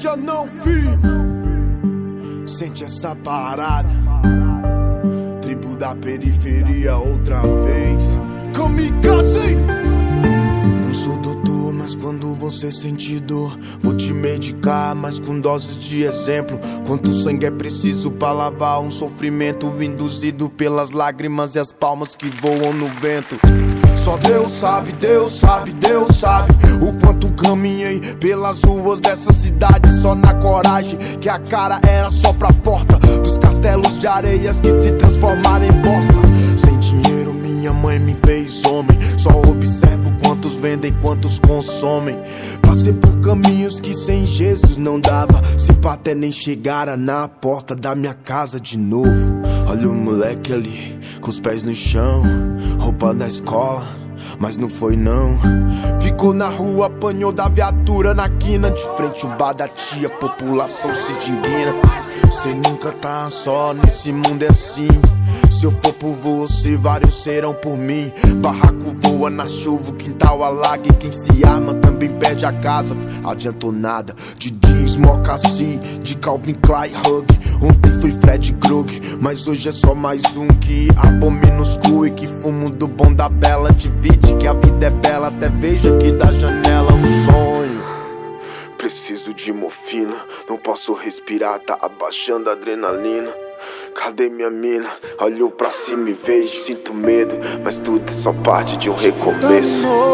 já não firma. Sente essa parada. Tribo da periferia outra vez. Kamikaze. Não sou doutor, mas quando você sentir dor, vou te medicar, mas com doses de exemplo. Quanto sangue é preciso pra lavar um sofrimento induzido pelas lágrimas e as palmas que voam no vento. Só Deus sabe, Deus sabe, Deus sabe o quanto caminhei pelas ruas dessa cidade, só na coragem que a cara era só pra porta dos castelos de areias que se transformaram em bosta. Sem dinheiro minha mãe me fez homem, só observo quantos vendem, quantos consomem. Passei por caminhos que sem Jesus não dava, se pá até nem chegara na porta da minha casa de novo. Olha o moleque ali, com os pés no chão, roupa da escola, mas não foi não. Ficou na rua, apanhou da viatura na quina, de frente o bar da tia, população se indigna. Cê nunca tá só, nesse mundo é assim. Se eu for por você, vários serão por mim. Barraco voa na chuva, o quintal alaga, e quem se arma também perde a casa. Adiantou nada, de jeans, mocassim, de Calvin Klein, Hug. Ontem foi Fred Krug, mas hoje é só mais um que abomina os cu e que fumo do bom da bela. Divide que a vida é bela, até veja que da janela um sonho. Preciso de morfina, não posso respirar, tá abaixando a adrenalina. Cadê minha mina? Olho pra cima e vejo, sinto medo, mas tudo é só parte de um recomeço.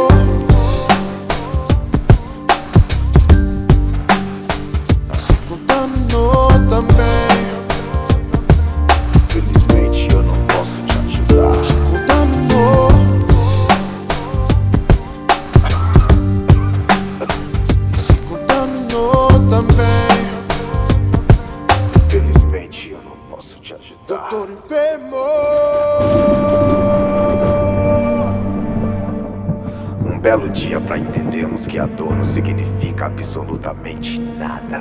Se contaminou também. Infelizmente eu não posso te ajudar. Se contaminou. Se contaminou também. Infelizmente eu não posso te ajudar. Doutor enfermo. Um belo dia pra entendermos que a dor não significa absolutamente nada.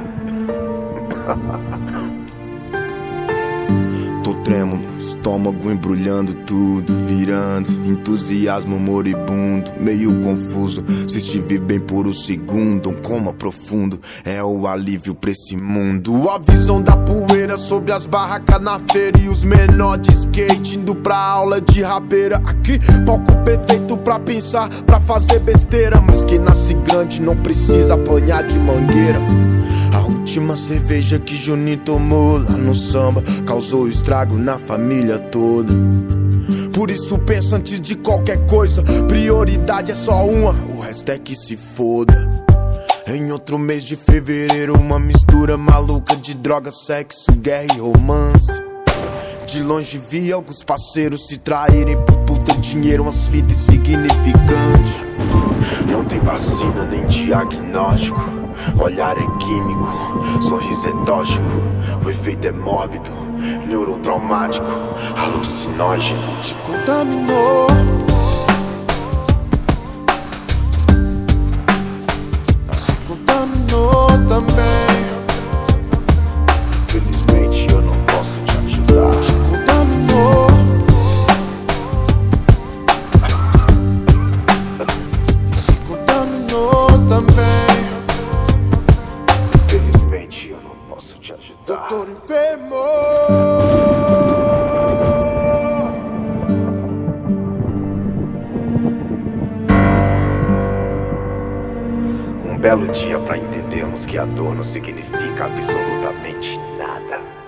Tô trêmulo, estômago embrulhando tudo, virando entusiasmo moribundo, meio confuso. Se estive bem por um segundo, um coma profundo é o alívio pra esse mundo. A visão da poeira sobre as barracas na feira e os menores de skate indo pra aula de rabeira. Aqui, palco perfeito pra pensar, pra fazer besteira, mas quem nasce grande não precisa apanhar de mangueira. A última cerveja que Juninho tomou lá no samba causou estrago na família toda. Por isso pensa antes de qualquer coisa, prioridade é só uma, o resto é que se foda. Em outro mês de fevereiro, uma mistura maluca de droga, sexo, guerra e romance. De longe vi alguns parceiros se traírem por puta dinheiro, umas fitas insignificantes. Não tem vacina nem diagnóstico, olhar é químico, sorriso é tóxico, o efeito é mórbido, neurotraumático, alucinógeno. Te contaminou. Se contaminou também. Infelizmente eu não posso te ajudar. Te contaminou. Se contaminou também. Infelizmente eu não posso te ajudar. Doutor enfermo. Um belo dia pra entendermos que a dor não significa absolutamente nada.